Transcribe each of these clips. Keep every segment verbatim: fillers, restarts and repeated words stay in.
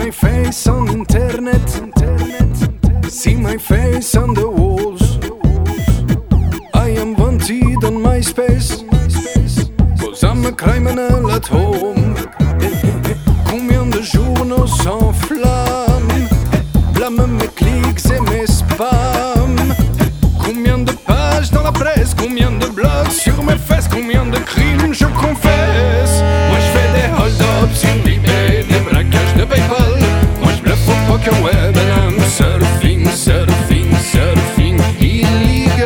my face on internet, see my face on the walls. I am wanted on MySpace, cause I'm a criminal at home. Combien de journaux s'enflamment, blâment mes clics et mes spams. Combien de pages dans la presse, combien de blogs sur mes fesses, combien de crimes je confesse. Moi je fais des hold-ups sur eBay, des braquages de PayPal. Moi je bluffe au poker web and I'm surfing, surfing, surfing illegal.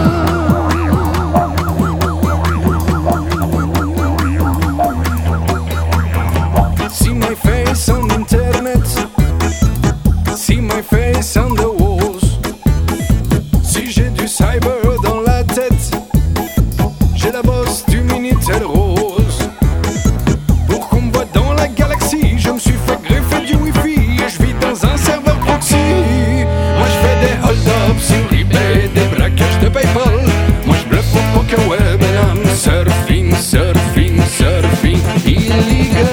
See my face on internet, see my face on the walls. Si j'ai du cyber dans la tête, j'ai la bosse du Minitel rose. Pour qu'on me voit dans la galaxie, je me suis fait greffer du wifi et je vis dans un serveur proxy. Moi je fais des hold-ups sur eBay, des braquages de PayPal. Moi je bluffe au poker web and I'm surfing, surfing, surfing illegal.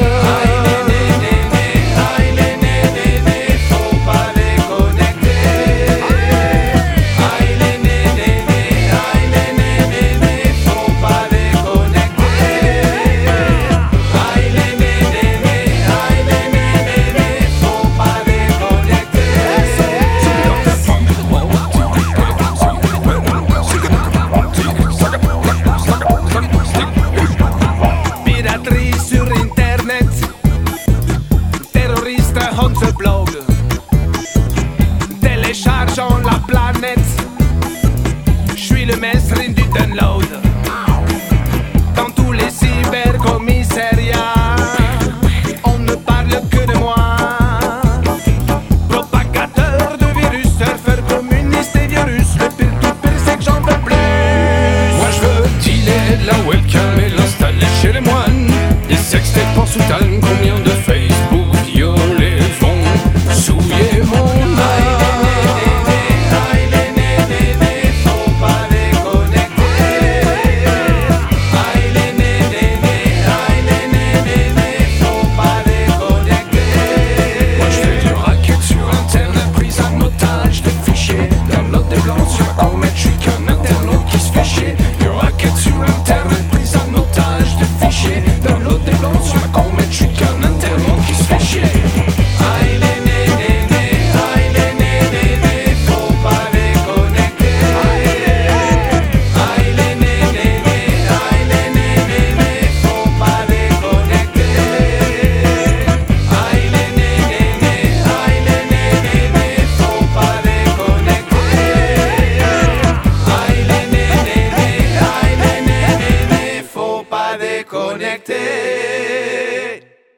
Hunter